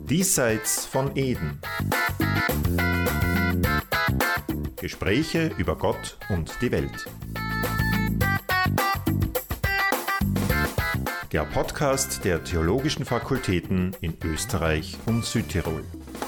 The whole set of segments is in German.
Diesseits von Eden. Gespräche über Gott und die Welt. Der Podcast der Theologischen Fakultäten in Österreich und Südtirol.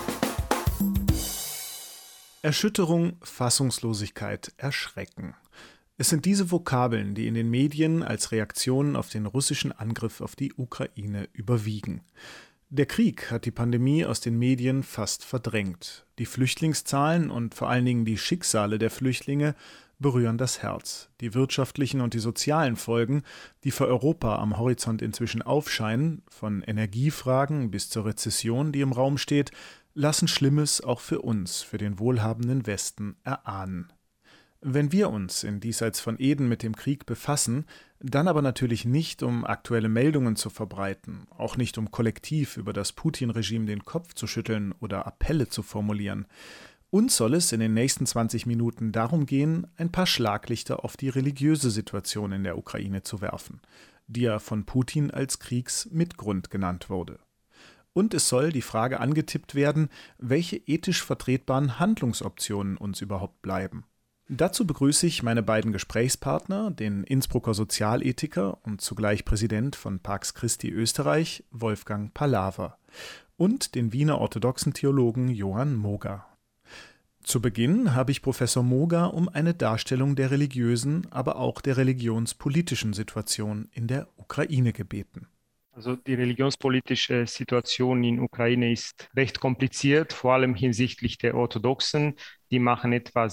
Erschütterung, Fassungslosigkeit, Erschrecken. Es sind diese Vokabeln, die in den Medien als Reaktion auf den russischen Angriff auf die Ukraine überwiegen. Der Krieg hat die Pandemie aus den Medien fast verdrängt. Die Flüchtlingszahlen und vor allen Dingen die Schicksale der Flüchtlinge berühren das Herz. Die wirtschaftlichen und die sozialen Folgen, die für Europa am Horizont inzwischen aufscheinen, von Energiefragen bis zur Rezession, die im Raum steht, lassen Schlimmes auch für uns, für den wohlhabenden Westen, erahnen. Wenn wir uns in Diesseits von Eden mit dem Krieg befassen, dann aber natürlich nicht, um aktuelle Meldungen zu verbreiten, auch nicht um kollektiv über das Putin-Regime den Kopf zu schütteln oder Appelle zu formulieren. Uns soll es in den nächsten 20 Minuten darum gehen, ein paar Schlaglichter auf die religiöse Situation in der Ukraine zu werfen, die ja von Putin als Kriegsmitgrund genannt wurde. Und es soll die Frage angetippt werden, welche ethisch vertretbaren Handlungsoptionen uns überhaupt bleiben. Dazu begrüße ich meine beiden Gesprächspartner, den Innsbrucker Sozialethiker und zugleich Präsident von Pax Christi Österreich, Wolfgang Palaver, und den Wiener orthodoxen Theologen Johann Moga. Zu Beginn habe ich Professor Moga um eine Darstellung der religiösen, aber auch der religionspolitischen Situation in der Ukraine gebeten. Also die religionspolitische Situation in Ukraine ist recht kompliziert, vor allem hinsichtlich der Orthodoxen. Die machen etwa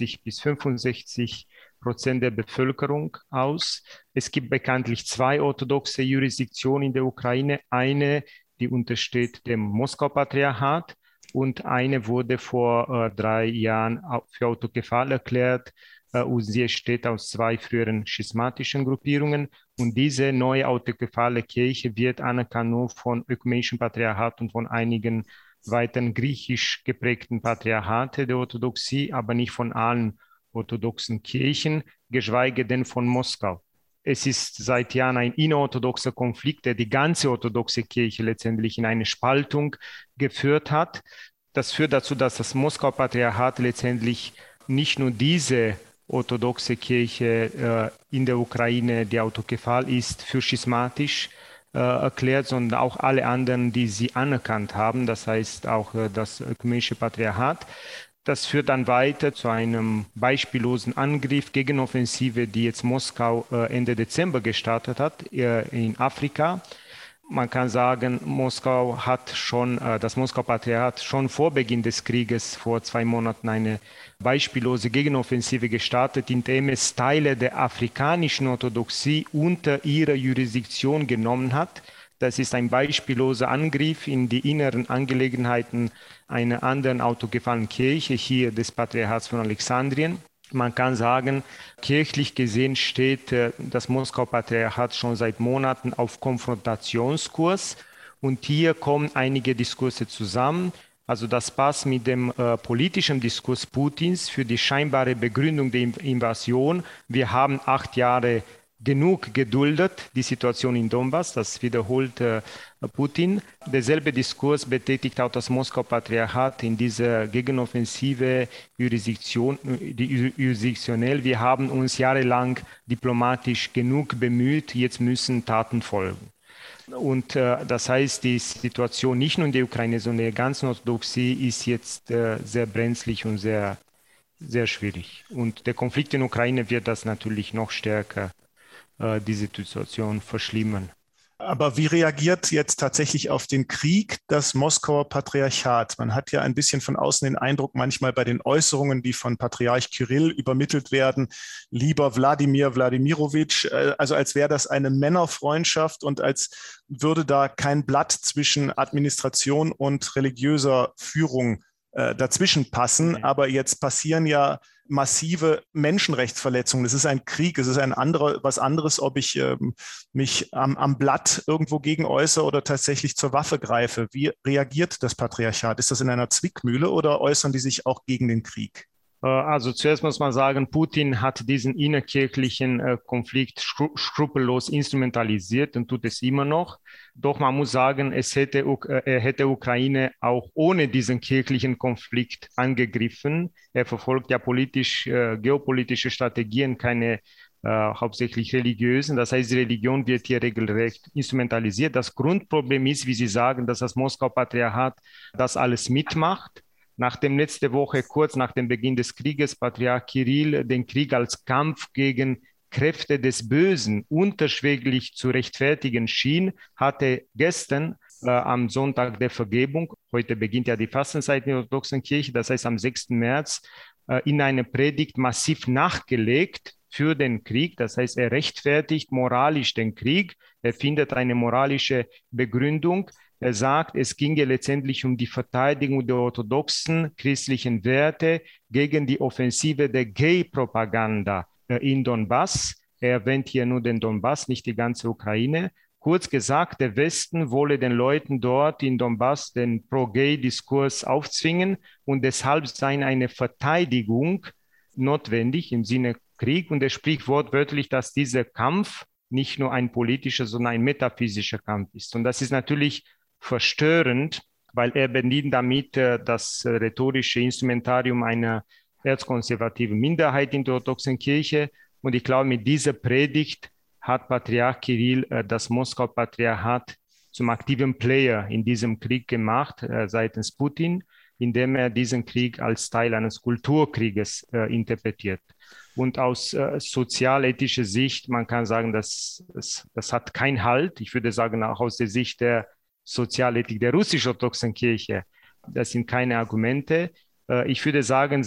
60-65% der Bevölkerung aus. Es gibt bekanntlich zwei orthodoxe Jurisdiktionen in der Ukraine. Eine, die untersteht dem Moskau-Patriarchat, und eine wurde vor 3 Jahren für autokephal erklärt. Und sie besteht aus 2 früheren schismatischen Gruppierungen. Und diese neue autokephale Kirche wird anerkannt nur von ökumenischen Patriarchat und von einigen weiteren griechisch geprägten Patriarchate der Orthodoxie, aber nicht von allen orthodoxen Kirchen, geschweige denn von Moskau. Es ist seit Jahren ein innerorthodoxer Konflikt, der die ganze orthodoxe Kirche letztendlich in eine Spaltung geführt hat. Das führt dazu, dass das Moskau-Patriarchat letztendlich nicht nur diese orthodoxe Kirche in der Ukraine, die autokephal ist, für schismatisch erklärt, sondern auch alle anderen, die sie anerkannt haben, das heißt auch das ökumenische Patriarchat. Das führt dann weiter zu einem beispiellosen Angriff, Gegenoffensive, die jetzt Moskau Ende Dezember gestartet hat in Afrika. Man kann sagen, das Moskau-Patriarchat schon vor Beginn des Krieges vor 2 Monaten eine beispiellose Gegenoffensive gestartet, indem es Teile der afrikanischen Orthodoxie unter ihre Jurisdiktion genommen hat. Das ist ein beispielloser Angriff in die inneren Angelegenheiten einer anderen autokephalen Kirche, hier des Patriarchats von Alexandrien. Man kann sagen, kirchlich gesehen steht das Moskau-Patriarchat schon seit Monaten auf Konfrontationskurs. Und hier kommen einige Diskurse zusammen. Also das passt mit dem politischen Diskurs Putins für die scheinbare Begründung der Invasion. Wir haben 8 Jahre genug geduldet, die Situation in Donbass, das wiederholt Putin. Derselbe Diskurs betätigt auch das Moskau-Patriarchat in dieser Gegenoffensive jurisdiktionell. Wir haben uns jahrelang diplomatisch genug bemüht, jetzt müssen Taten folgen. Und das heißt, die Situation nicht nur in der Ukraine, sondern in der ganzen Orthodoxie ist jetzt sehr brenzlig und sehr, sehr schwierig. Und der Konflikt in der Ukraine wird das natürlich noch stärker diese Situation verschlimmern. Aber wie reagiert jetzt tatsächlich auf den Krieg das Moskauer Patriarchat? Man hat ja ein bisschen von außen den Eindruck, manchmal bei den Äußerungen, die von Patriarch Kyrill übermittelt werden, lieber Wladimir Wladimirowitsch, also als wäre das eine Männerfreundschaft und als würde da kein Blatt zwischen Administration und religiöser Führung dazwischen passen. Aber jetzt passieren ja massive Menschenrechtsverletzungen. Es ist ein Krieg, es ist was anderes, ob ich mich am Blatt irgendwo gegen äußere oder tatsächlich zur Waffe greife. Wie reagiert das Patriarchat? Ist das in einer Zwickmühle oder äußern die sich auch gegen den Krieg? Also zuerst muss man sagen, Putin hat diesen innerkirchlichen Konflikt skrupellos instrumentalisiert und tut es immer noch. Doch man muss sagen, er hätte Ukraine auch ohne diesen kirchlichen Konflikt angegriffen. Er verfolgt ja geopolitische Strategien, keine hauptsächlich religiösen. Das heißt, die Religion wird hier regelrecht instrumentalisiert. Das Grundproblem ist, wie Sie sagen, dass das Moskauer Patriarchat das alles mitmacht. Nachdem letzte Woche, kurz nach dem Beginn des Krieges, Patriarch Kirill den Krieg als Kampf gegen Kräfte des Bösen unterschwellig zu rechtfertigen schien, hatte gestern am Sonntag der Vergebung, heute beginnt ja die Fastenzeit in der orthodoxen Kirche, das heißt am 6. März, in einer Predigt massiv nachgelegt für den Krieg. Das heißt, er rechtfertigt moralisch den Krieg, er findet eine moralische Begründung. Er sagt, es ginge letztendlich um die Verteidigung der orthodoxen christlichen Werte gegen die Offensive der Gay-Propaganda in Donbass. Er erwähnt hier nur den Donbass, nicht die ganze Ukraine. Kurz gesagt, der Westen wolle den Leuten dort in Donbass den Pro-Gay-Diskurs aufzwingen und deshalb sei eine Verteidigung notwendig im Sinne Krieg. Und er spricht wortwörtlich, dass dieser Kampf nicht nur ein politischer, sondern ein metaphysischer Kampf ist. Und das ist natürlich verstörend, weil er bedient damit das rhetorische Instrumentarium einer erzkonservativen Minderheit in der orthodoxen Kirche. Und ich glaube, mit dieser Predigt hat Patriarch Kirill das Moskauer Patriarchat zum aktiven Player in diesem Krieg gemacht, seitens Putin, indem er diesen Krieg als Teil eines Kulturkrieges interpretiert. Und aus sozialethischer Sicht, man kann sagen, das hat keinen Halt. Ich würde sagen, auch aus der Sicht der Sozialethik der russisch-orthodoxen Kirche. Das sind keine Argumente. Ich würde sagen,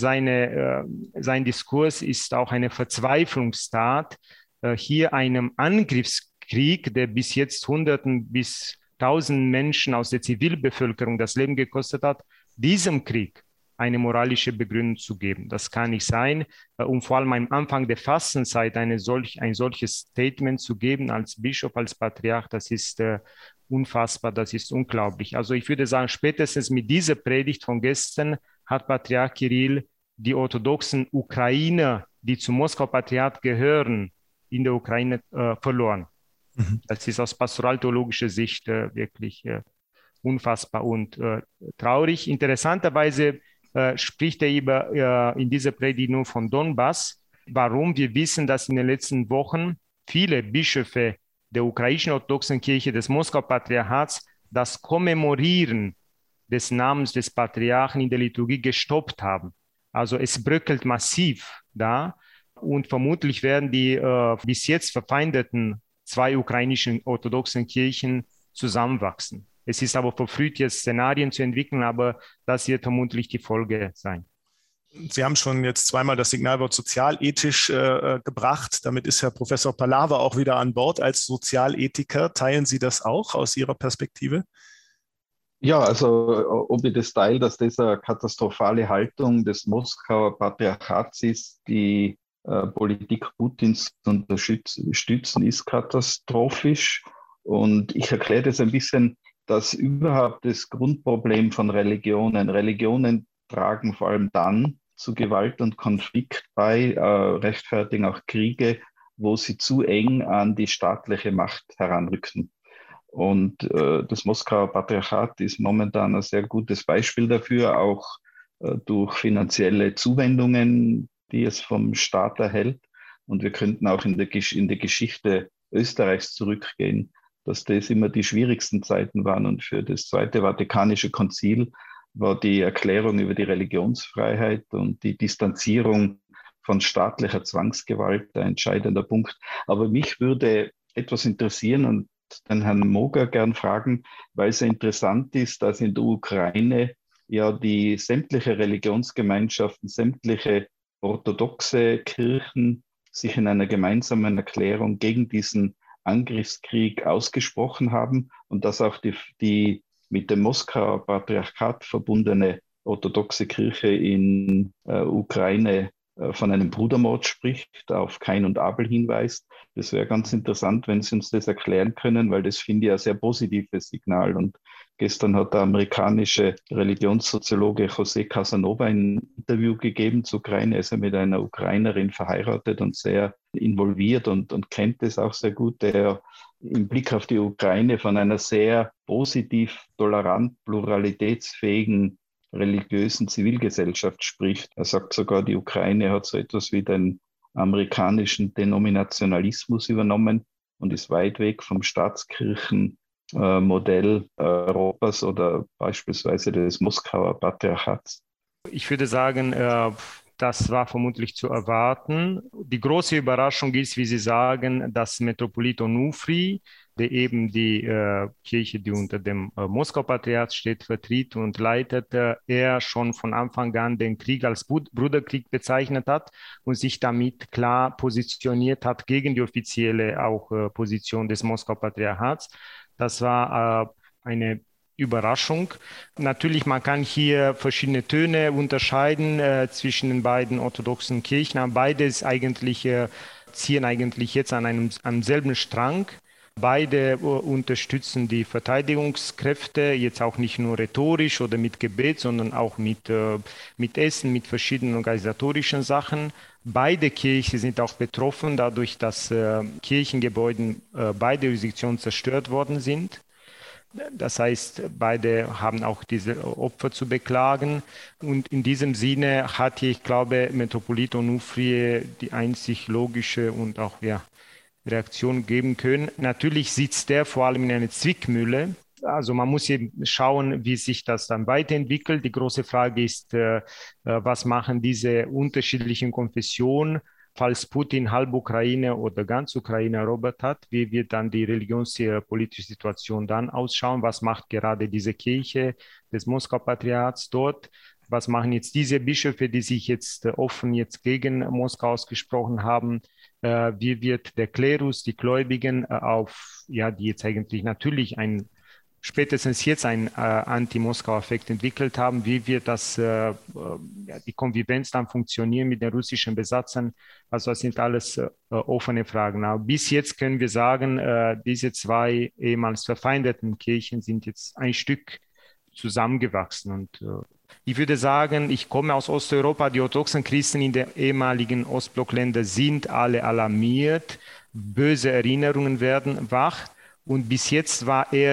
sein Diskurs ist auch eine Verzweiflungstat, hier einem Angriffskrieg, der bis jetzt Hunderten bis Tausenden Menschen aus der Zivilbevölkerung das Leben gekostet hat, diesem Krieg eine moralische Begründung zu geben. Das kann nicht sein. Und vor allem am Anfang der Fastenzeit ein solches Statement zu geben als Bischof, als Patriarch, das ist unfassbar, das ist unglaublich. Also ich würde sagen, spätestens mit dieser Predigt von gestern hat Patriarch Kirill die orthodoxen Ukrainer, die zum Moskauer Patriarchat gehören, in der Ukraine verloren. Mhm. Das ist aus pastoraltheologischer Sicht wirklich unfassbar und traurig. Interessanterweise spricht er in dieser Predigt nur von Donbass. Warum? Wir wissen, dass in den letzten Wochen viele Bischöfe der ukrainischen orthodoxen Kirche des Moskauer Patriarchats das Kommemorieren des Namens des Patriarchen in der Liturgie gestoppt haben. Also es bröckelt massiv da und vermutlich werden die bis jetzt verfeindeten zwei ukrainischen orthodoxen Kirchen zusammenwachsen. Es ist aber verfrüht, jetzt Szenarien zu entwickeln, aber das wird vermutlich die Folge sein. Sie haben schon jetzt zweimal das Signalwort sozialethisch gebracht. Damit ist Herr Professor Pallava auch wieder an Bord als Sozialethiker. Teilen Sie das auch aus Ihrer Perspektive? Ja, also ob ich das teile, dass das eine katastrophale Haltung des Moskauer Patriarchats ist, die Politik Putins zu unterstützen, ist katastrophisch. Und ich erkläre das ein bisschen, dass überhaupt das Grundproblem von Religionen tragen vor allem dann zu Gewalt und Konflikt bei, rechtfertigen auch Kriege, wo sie zu eng an die staatliche Macht heranrücken. Und das Moskauer Patriarchat ist momentan ein sehr gutes Beispiel dafür, auch durch finanzielle Zuwendungen, die es vom Staat erhält. Und wir könnten auch in der Geschichte Österreichs zurückgehen, dass das immer die schwierigsten Zeiten waren. Und für das Zweite Vatikanische Konzil war die Erklärung über die Religionsfreiheit und die Distanzierung von staatlicher Zwangsgewalt ein entscheidender Punkt. Aber mich würde etwas interessieren und den Herrn Moger gern fragen, weil es interessant ist, dass in der Ukraine ja die sämtliche Religionsgemeinschaften, sämtliche orthodoxe Kirchen sich in einer gemeinsamen Erklärung gegen diesen Angriffskrieg ausgesprochen haben und dass auch die mit dem Moskauer Patriarchat verbundene orthodoxe Kirche in Ukraine von einem Brudermord spricht, auf Kain und Abel hinweist. Das wäre ganz interessant, wenn Sie uns das erklären können, weil das finde ich ein sehr positives Signal. Und gestern hat der amerikanische Religionssoziologe José Casanova ein Interview gegeben zur Ukraine. Er ist ja mit einer Ukrainerin verheiratet und sehr involviert und kennt das auch sehr gut, der im Blick auf die Ukraine von einer sehr positiv, tolerant, pluralitätsfähigen religiösen Zivilgesellschaft spricht. Er sagt sogar, die Ukraine hat so etwas wie den amerikanischen Denominationalismus übernommen und ist weit weg vom Staatskirchenmodell Europas oder beispielsweise des Moskauer Patriarchats. Ich würde sagen, das war vermutlich zu erwarten. Die große Überraschung ist, wie Sie sagen, dass Metropolit Onufri, der eben die Kirche, die unter dem Moskau-Patriarchat steht, vertritt und leitet, er schon von Anfang an den Krieg als Bruderkrieg bezeichnet hat und sich damit klar positioniert hat gegen die offizielle Position des Moskau-Patriarchats. Das war eine Überraschung. Natürlich, man kann hier verschiedene Töne unterscheiden zwischen den beiden orthodoxen Kirchen, aber beides ziehen eigentlich jetzt am selben Strang. Beide unterstützen die Verteidigungskräfte, jetzt auch nicht nur rhetorisch oder mit Gebet, sondern auch mit Essen, mit verschiedenen organisatorischen Sachen. Beide Kirchen sind auch betroffen, dadurch, dass Kirchengebäude beider Jurisdiktionen zerstört worden sind. Das heißt, beide haben auch diese Opfer zu beklagen. Und in diesem Sinne hat hier, ich glaube, Metropolit Onufri die einzig logische und auch Reaktion geben können. Natürlich sitzt der vor allem in einer Zwickmühle. Also man muss eben schauen, wie sich das dann weiterentwickelt. Die große Frage ist, was machen diese unterschiedlichen Konfessionen, falls Putin halb Ukraine oder ganz Ukraine erobert hat? Wie wird dann die religionspolitische Situation dann ausschauen? Was macht gerade diese Kirche des Moskau-Patriarchats dort? Was machen jetzt diese Bischöfe, die sich jetzt offen gegen Moskau ausgesprochen haben? Wie wird der Klerus, die Gläubigen die jetzt eigentlich natürlich spätestens jetzt einen Anti-Moskau-Effekt entwickelt haben, wie wird die Konvivenz dann funktionieren mit den russischen Besatzern? Also das sind alles offene Fragen. Aber bis jetzt können wir sagen, diese zwei ehemals verfeindeten Kirchen sind jetzt ein Stück zusammengewachsen. Und ich würde sagen, ich komme aus Osteuropa, die orthodoxen Christen in den ehemaligen Ostblockländern sind alle alarmiert, böse Erinnerungen werden wach. Und bis jetzt waren eher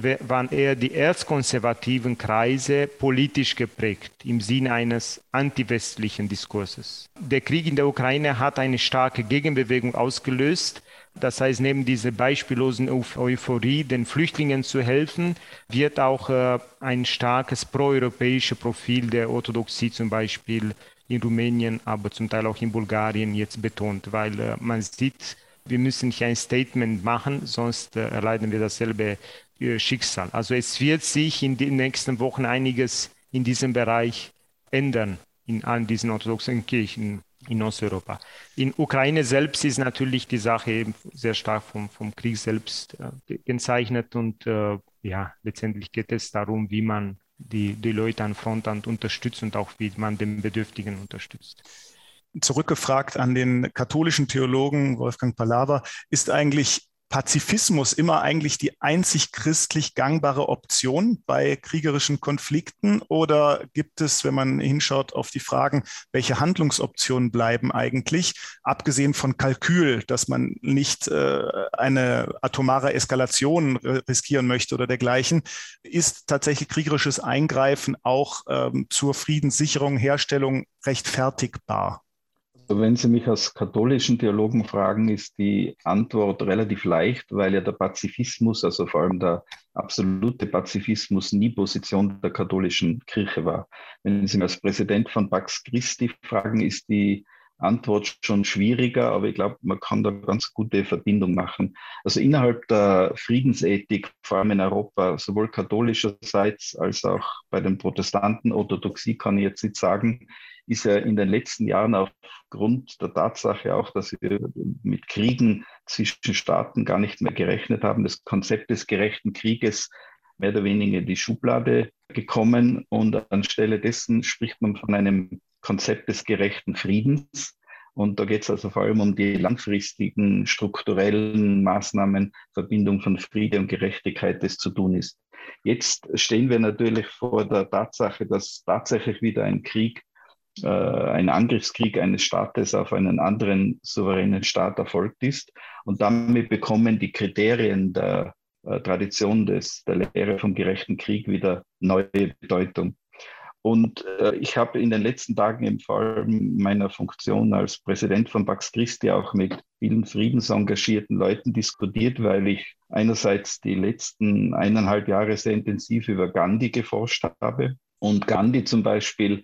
die erzkonservativen Kreise politisch geprägt, im Sinne eines antiwestlichen Diskurses. Der Krieg in der Ukraine hat eine starke Gegenbewegung ausgelöst. Das heißt, neben dieser beispiellosen Euphorie, den Flüchtlingen zu helfen, wird auch ein starkes proeuropäisches Profil der Orthodoxie zum Beispiel in Rumänien, aber zum Teil auch in Bulgarien jetzt betont, weil man sieht, wir müssen hier ein Statement machen, sonst erleiden wir dasselbe Schicksal. Also es wird sich in den nächsten Wochen einiges in diesem Bereich ändern, in allen diesen orthodoxen Kirchen in Osteuropa. In Ukraine selbst ist natürlich die Sache eben sehr stark vom Krieg selbst gekennzeichnet und letztendlich geht es darum, wie man die Leute an Frontland unterstützt und auch wie man den Bedürftigen unterstützt. Zurückgefragt an den katholischen Theologen Wolfgang Palawa, ist eigentlich Pazifismus immer eigentlich die einzig christlich gangbare Option bei kriegerischen Konflikten? Oder gibt es, wenn man hinschaut auf die Fragen, welche Handlungsoptionen bleiben eigentlich, abgesehen von Kalkül, dass man nicht eine atomare Eskalation riskieren möchte oder dergleichen, ist tatsächlich kriegerisches Eingreifen auch zur Friedenssicherung, Herstellung rechtfertigbar? Wenn Sie mich als katholischen Theologen fragen, ist die Antwort relativ leicht, weil ja der Pazifismus, also vor allem der absolute Pazifismus, nie Position der katholischen Kirche war. Wenn Sie mich als Präsident von Pax Christi fragen, ist die Antwort schon schwieriger, aber ich glaube, man kann da ganz gute Verbindung machen. Also innerhalb der Friedensethik, vor allem in Europa, sowohl katholischerseits als auch bei den Protestanten, Orthodoxie kann ich jetzt nicht sagen, ist ja in den letzten Jahren aufgrund der Tatsache auch, dass wir mit Kriegen zwischen Staaten gar nicht mehr gerechnet haben, das Konzept des gerechten Krieges mehr oder weniger in die Schublade gekommen und anstelle dessen spricht man von einem Konzept des gerechten Friedens. Und da geht es also vor allem um die langfristigen strukturellen Maßnahmen, Verbindung von Friede und Gerechtigkeit, das zu tun ist. Jetzt stehen wir natürlich vor der Tatsache, dass tatsächlich wieder ein Angriffskrieg eines Staates auf einen anderen souveränen Staat erfolgt ist. Und damit bekommen die Kriterien der Tradition der Lehre vom gerechten Krieg wieder neue Bedeutung. Und ich habe in den letzten Tagen im Fall meiner Funktion als Präsident von Pax Christi auch mit vielen friedensengagierten Leuten diskutiert, weil ich einerseits die letzten 1,5 Jahre sehr intensiv über Gandhi geforscht habe und Gandhi zum Beispiel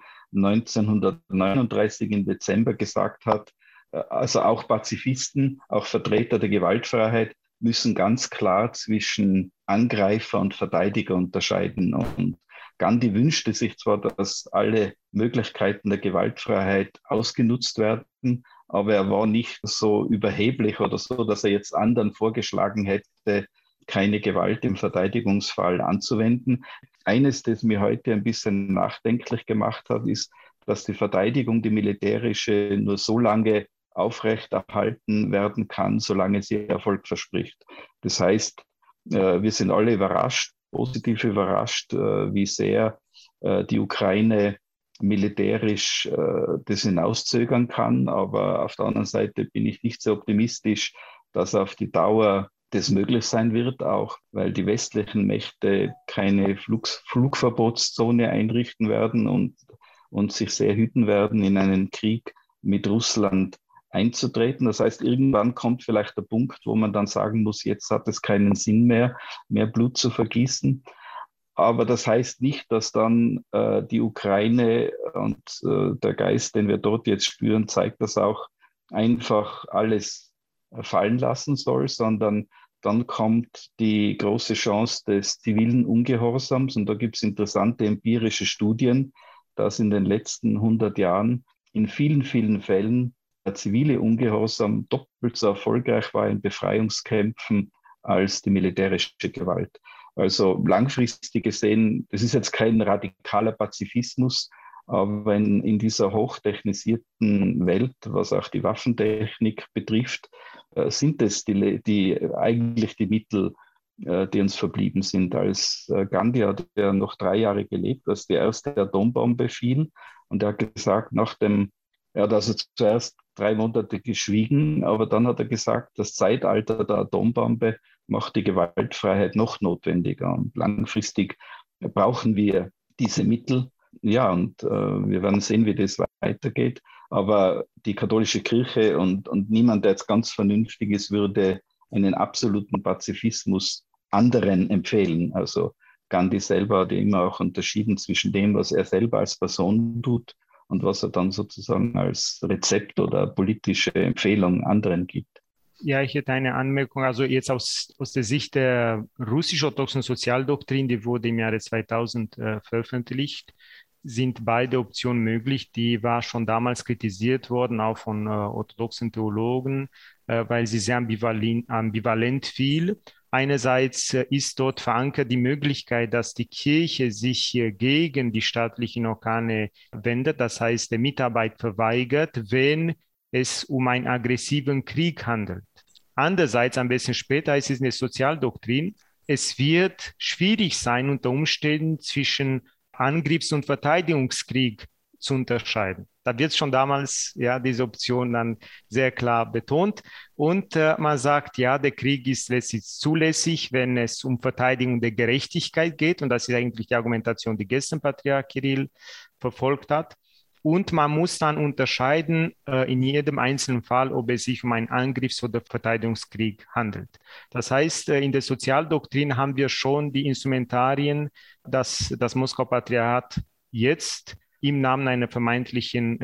1939 im Dezember gesagt hat, also auch Pazifisten, auch Vertreter der Gewaltfreiheit müssen ganz klar zwischen Angreifer und Verteidiger unterscheiden. Und Gandhi wünschte sich zwar, dass alle Möglichkeiten der Gewaltfreiheit ausgenutzt werden, aber er war nicht so überheblich oder so, dass er jetzt anderen vorgeschlagen hätte, keine Gewalt im Verteidigungsfall anzuwenden. Eines, das mir heute ein bisschen nachdenklich gemacht hat, ist, dass die Verteidigung, die militärische, nur so lange aufrechterhalten werden kann, solange sie Erfolg verspricht. Das heißt, wir sind alle überrascht, positiv überrascht, wie sehr die Ukraine militärisch das hinauszögern kann. Aber auf der anderen Seite bin ich nicht so optimistisch, dass auf die Dauer das möglich sein wird, auch weil die westlichen Mächte keine Flugverbotszone einrichten werden und sich sehr hüten werden, in einen Krieg mit Russland einzutreten. Das heißt, irgendwann kommt vielleicht der Punkt, wo man dann sagen muss, jetzt hat es keinen Sinn mehr Blut zu vergießen. Aber das heißt nicht, dass dann die Ukraine und der Geist, den wir dort jetzt spüren, zeigt das auch, einfach alles fallen lassen soll, sondern dann kommt die große Chance des zivilen Ungehorsams. Und da gibt es interessante empirische Studien, dass in den letzten 100 Jahren in vielen, vielen Fällen der zivile Ungehorsam doppelt so erfolgreich war in Befreiungskämpfen als die militärische Gewalt. Also langfristig gesehen, das ist jetzt kein radikaler Pazifismus, aber in dieser hochtechnisierten Welt, was auch die Waffentechnik betrifft, sind es eigentlich die Mittel, die uns verblieben sind. Als Gandhi hat ja noch 3 Jahre gelebt, als die erste Atombombe fiel. Und er hat gesagt, er hat also zuerst 3 Monate geschwiegen, aber dann hat er gesagt, das Zeitalter der Atombombe macht die Gewaltfreiheit noch notwendiger. Und langfristig brauchen wir diese Mittel. Ja, und wir werden sehen, wie das weitergeht. Aber die katholische Kirche und niemand, der jetzt ganz vernünftig ist, würde einen absoluten Pazifismus anderen empfehlen. Also Gandhi selber hat ja immer auch unterschieden zwischen dem, was er selber als Person tut und was er dann sozusagen als Rezept oder politische Empfehlung anderen gibt. Ja, ich hätte eine Anmerkung, also jetzt aus der Sicht der russisch-orthodoxen Sozialdoktrin, die wurde im Jahre 2000 veröffentlicht, sind beide Optionen möglich. Die war schon damals kritisiert worden, auch von orthodoxen Theologen, weil sie sehr ambivalent fiel. Einerseits ist dort verankert die Möglichkeit, dass die Kirche sich gegen die staatlichen Organe wendet, das heißt, der Mitarbeit verweigert, wenn es um einen aggressiven Krieg handelt. Andererseits, ein bisschen später, ist es eine Sozialdoktrin, es wird schwierig sein, unter Umständen zwischen Angriffs- und Verteidigungskrieg zu unterscheiden. Da wird schon damals diese Option dann sehr klar betont. Und man sagt, ja, der Krieg ist letztlich zulässig, wenn es um Verteidigung der Gerechtigkeit geht. Und das ist eigentlich die Argumentation, die gestern Patriarch Kirill verfolgt hat. Und man muss dann unterscheiden in jedem einzelnen Fall, ob es sich um einen Angriffs- oder Verteidigungskrieg handelt. Das heißt, in der Sozialdoktrin haben wir schon die Instrumentarien, dass das Moskauer Patriarchat jetzt im Namen einer vermeintlichen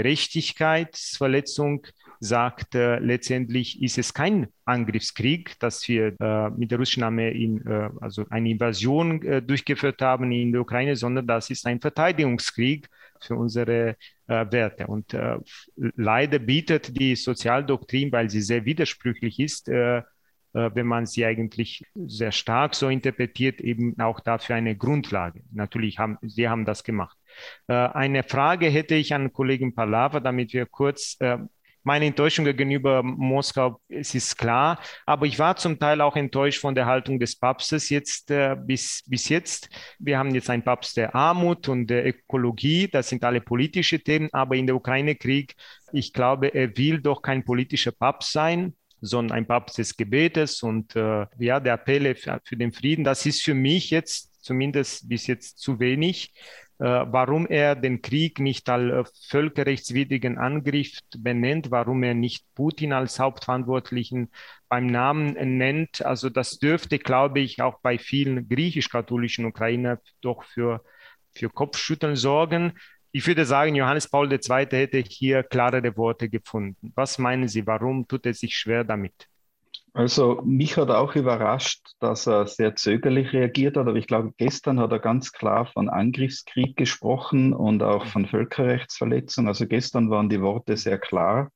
Gerechtigkeitsverletzung sagt, letztendlich ist es kein Angriffskrieg, dass wir mit der russischen Armee also eine Invasion durchgeführt haben in der Ukraine, sondern das ist ein Verteidigungskrieg für unsere Werte. Und leider bietet die Sozialdoktrin, weil sie sehr widersprüchlich ist, wenn man sie eigentlich sehr stark so interpretiert, eben auch dafür eine Grundlage. Natürlich sie haben das gemacht. Eine Frage hätte ich an Kollegen Pallava, damit wir kurz meine Enttäuschung gegenüber Moskau, es ist klar, aber ich war zum Teil auch enttäuscht von der Haltung des Papstes jetzt bis jetzt. Wir haben jetzt einen Papst der Armut und der Ökologie, das sind alle politische Themen, aber in der Ukraine-Krieg, ich glaube, er will doch kein politischer Papst sein, sondern ein Papst des Gebetes und der Appelle für den Frieden. Das ist für mich jetzt zumindest bis jetzt zu wenig. Warum er den Krieg nicht als völkerrechtswidrigen Angriff benennt, warum er nicht Putin als Hauptverantwortlichen beim Namen nennt. Also das dürfte, glaube ich, auch bei vielen griechisch-katholischen Ukrainern doch für Kopfschütteln sorgen. Ich würde sagen, Johannes Paul II. Hätte hier klarere Worte gefunden. Was meinen Sie, warum tut er sich schwer damit? Also mich hat auch überrascht, dass er sehr zögerlich reagiert hat, aber ich glaube, gestern hat er ganz klar von Angriffskrieg gesprochen und auch von Völkerrechtsverletzung. Also gestern waren die Worte sehr klar.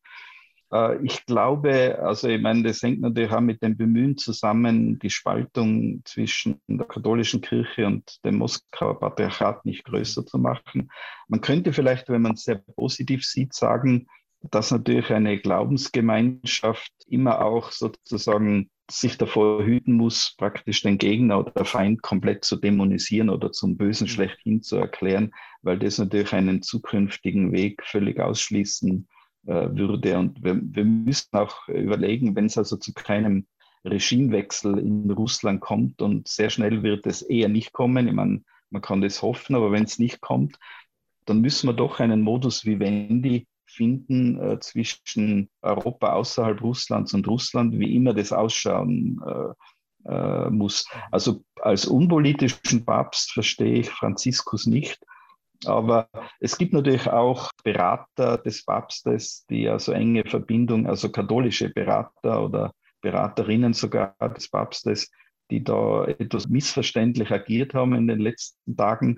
Ich glaube, also ich meine, das hängt natürlich auch mit dem Bemühen zusammen, die Spaltung zwischen der katholischen Kirche und dem Moskauer Patriarchat nicht größer zu machen. Man könnte vielleicht, wenn man es sehr positiv sieht, sagen, dass natürlich eine Glaubensgemeinschaft immer auch sozusagen sich davor hüten muss, praktisch den Gegner oder den Feind komplett zu dämonisieren oder zum Bösen schlechthin zu erklären, weil das natürlich einen zukünftigen Weg völlig ausschließen würde. Und wir müssen auch überlegen, wenn es also zu keinem Regimewechsel in Russland kommt, und sehr schnell wird es eher nicht kommen, ich meine, man kann das hoffen, aber wenn es nicht kommt, dann müssen wir doch einen Modus vivendi finden zwischen Europa außerhalb Russlands und Russland, wie immer das ausschauen muss. Also als unpolitischen Papst verstehe ich Franziskus nicht, aber es gibt natürlich auch Berater des Papstes, die also enge Verbindung, also katholische Berater oder Beraterinnen sogar des Papstes, die da etwas missverständlich agiert haben in den letzten Tagen.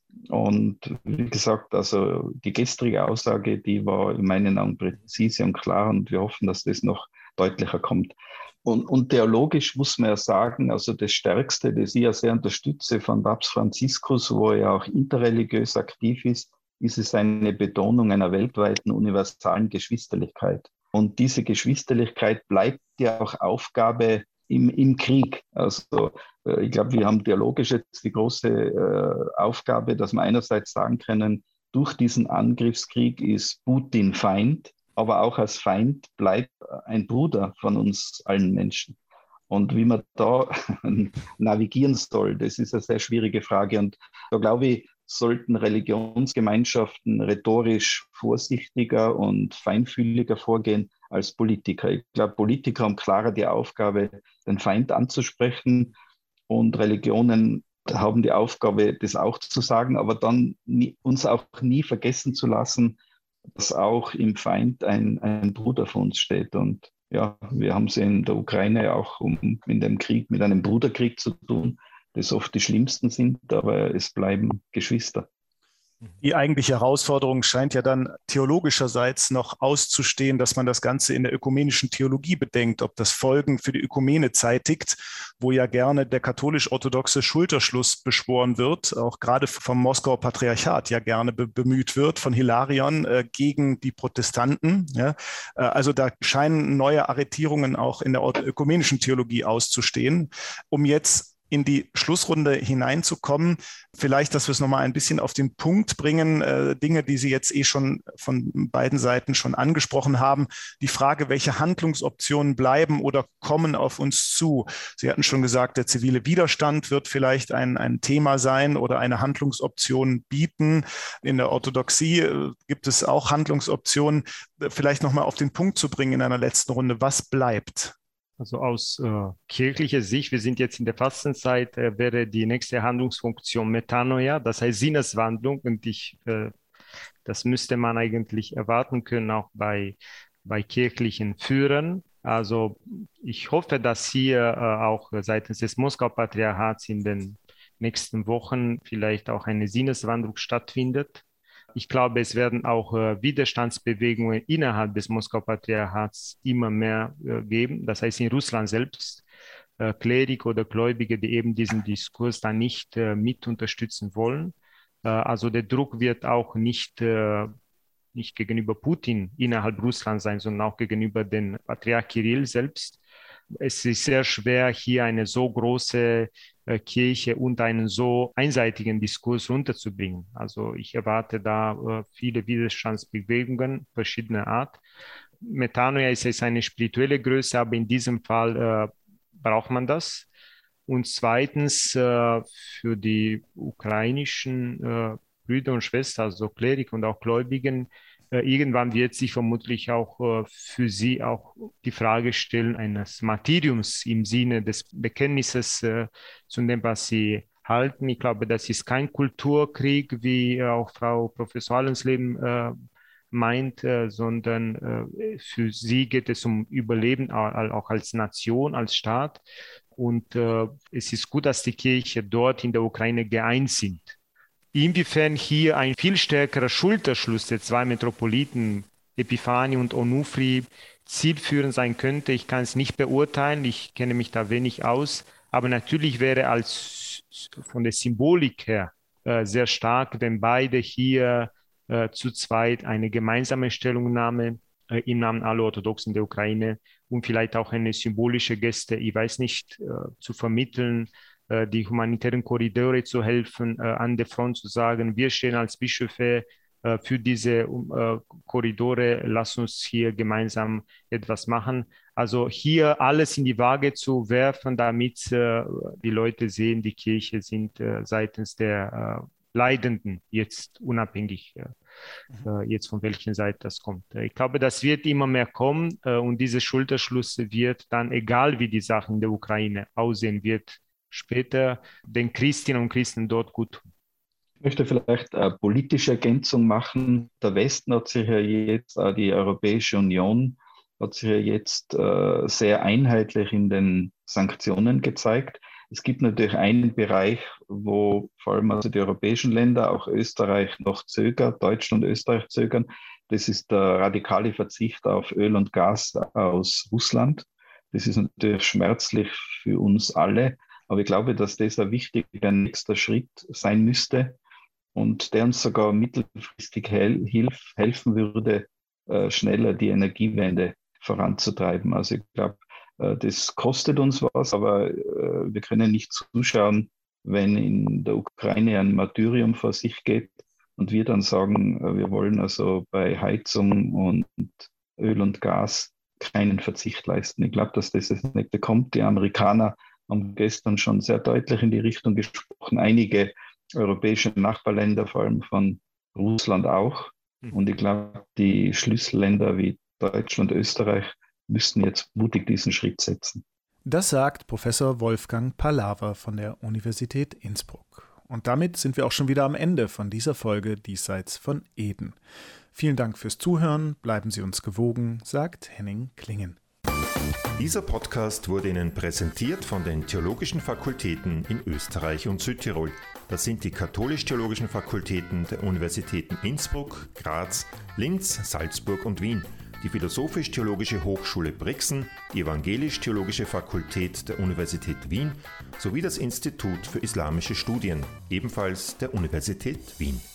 Und wie gesagt, also die gestrige Aussage, die war in meinen Augen präzise und klar, und wir hoffen, dass das noch deutlicher kommt. Und theologisch muss man ja sagen, also das Stärkste, das ich ja sehr unterstütze von Papst Franziskus, wo er auch interreligiös aktiv ist es eine Betonung einer weltweiten universalen Geschwisterlichkeit. Und diese Geschwisterlichkeit bleibt ja auch Aufgabe im Krieg. Also ich glaube, wir haben theologisch jetzt die große Aufgabe, dass wir einerseits sagen können, durch diesen Angriffskrieg ist Putin Feind, aber auch als Feind bleibt ein Bruder von uns allen Menschen. Und wie man da navigieren soll, das ist eine sehr schwierige Frage. Und da glaube ich, sollten Religionsgemeinschaften rhetorisch vorsichtiger und feinfühliger vorgehen als Politiker. Ich glaube, Politiker haben klarer die Aufgabe, den Feind anzusprechen, und Religionen haben die Aufgabe, das auch zu sagen, aber dann uns auch nie vergessen zu lassen, dass auch im Feind ein Bruder von uns steht. Und ja, wir haben es in der Ukraine auch in dem Krieg mit einem Bruderkrieg zu tun, das oft die schlimmsten sind, aber es bleiben Geschwister. Die eigentliche Herausforderung scheint ja dann theologischerseits noch auszustehen, dass man das Ganze in der ökumenischen Theologie bedenkt, ob das Folgen für die Ökumene zeitigt, wo ja gerne der katholisch-orthodoxe Schulterschluss beschworen wird, auch gerade vom Moskauer Patriarchat ja gerne bemüht wird, von Hilarion gegen die Protestanten. Ja. Also da scheinen neue Arretierungen auch in der ökumenischen Theologie auszustehen. Um jetzt in die Schlussrunde hineinzukommen, vielleicht, dass wir es nochmal ein bisschen auf den Punkt bringen, Dinge, die Sie jetzt schon von beiden Seiten schon angesprochen haben. Die Frage, welche Handlungsoptionen bleiben oder kommen auf uns zu? Sie hatten schon gesagt, der zivile Widerstand wird vielleicht ein Thema sein oder eine Handlungsoption bieten. In der Orthodoxie gibt es auch Handlungsoptionen. Vielleicht nochmal auf den Punkt zu bringen in einer letzten Runde. Was bleibt? Also aus kirchlicher Sicht, wir sind jetzt in der Fastenzeit, wäre die nächste Handlungsfunktion Metanoia, das heißt Sinneswandlung, und das müsste man eigentlich erwarten können, auch bei kirchlichen Führern. Also ich hoffe, dass hier auch seitens des Moskauer Patriarchats in den nächsten Wochen vielleicht auch eine Sinneswandlung stattfindet. Ich glaube, es werden auch Widerstandsbewegungen innerhalb des Moskauer Patriarchats immer mehr geben. Das heißt, in Russland selbst Kleriker oder Gläubige, die eben diesen Diskurs dann nicht mit unterstützen wollen, Also der Druck wird auch nicht gegenüber Putin innerhalb Russlands sein, sondern auch gegenüber dem Patriarch Kirill selbst. Es ist sehr schwer, hier eine so große Kirche und einen so einseitigen Diskurs runterzubringen. Also ich erwarte da viele Widerstandsbewegungen verschiedener Art. Metanoia ist eine spirituelle Größe, aber in diesem Fall braucht man das. Und zweitens für die ukrainischen Brüder und Schwestern, also Kleriker und auch Gläubigen, irgendwann wird sich vermutlich auch für sie auch die Frage stellen eines Martyriums im Sinne des Bekenntnisses zu dem, was sie halten. Ich glaube, das ist kein Kulturkrieg, wie auch Frau Professor Allensleben meint, sondern für sie geht es um Überleben, auch als Nation, als Staat. Und es ist gut, dass die Kirche dort in der Ukraine geeint sind. Inwiefern hier ein viel stärkerer Schulterschluss der zwei Metropoliten, Epiphani und Onufri, zielführend sein könnte, ich kann es nicht beurteilen, ich kenne mich da wenig aus, aber natürlich wäre von der Symbolik her sehr stark, wenn beide hier zu zweit eine gemeinsame Stellungnahme im Namen aller Orthodoxen der Ukraine und vielleicht auch eine symbolische Geste, ich weiß nicht, zu vermitteln, die humanitären Korridore zu helfen, an der Front zu sagen, wir stehen als Bischöfe für diese Korridore, lass uns hier gemeinsam etwas machen. Also hier alles in die Waage zu werfen, damit die Leute sehen, die Kirche sind seitens der Leidenden jetzt unabhängig, jetzt von welcher Seite das kommt. Ich glaube, das wird immer mehr kommen und diese Schulterschluss wird dann, egal wie die Sache in der Ukraine aussehen wird, später den Christinnen und Christen dort gut tun. Ich möchte vielleicht eine politische Ergänzung machen. Der Westen hat sich ja jetzt, die Europäische Union hat sich ja jetzt sehr einheitlich in den Sanktionen gezeigt. Es gibt natürlich einen Bereich, wo vor allem also die europäischen Länder, auch Österreich noch zögern, Deutschland und Österreich zögern. Das ist der radikale Verzicht auf Öl und Gas aus Russland. Das ist natürlich schmerzlich für uns alle. Aber ich glaube, dass das ein wichtiger nächster Schritt sein müsste und der uns sogar mittelfristig helfen würde, schneller die Energiewende voranzutreiben. Also ich glaube, das kostet uns was, aber wir können nicht zuschauen, wenn in der Ukraine ein Martyrium vor sich geht und wir dann sagen, wir wollen also bei Heizung und Öl und Gas keinen Verzicht leisten. Ich glaube, dass das nächste kommt. Die Amerikaner haben gestern schon sehr deutlich in die Richtung gesprochen. Einige europäische Nachbarländer, vor allem von Russland auch. Und ich glaube, die Schlüsselländer wie Deutschland, Österreich müssten jetzt mutig diesen Schritt setzen. Das sagt Professor Wolfgang Palaver von der Universität Innsbruck. Und damit sind wir auch schon wieder am Ende von dieser Folge Diesseits von Eden. Vielen Dank fürs Zuhören, bleiben Sie uns gewogen, sagt Henning Klingen. Dieser Podcast wurde Ihnen präsentiert von den Theologischen Fakultäten in Österreich und Südtirol. Das sind die Katholisch-Theologischen Fakultäten der Universitäten Innsbruck, Graz, Linz, Salzburg und Wien, die Philosophisch-Theologische Hochschule Brixen, die Evangelisch-Theologische Fakultät der Universität Wien sowie das Institut für Islamische Studien, ebenfalls der Universität Wien.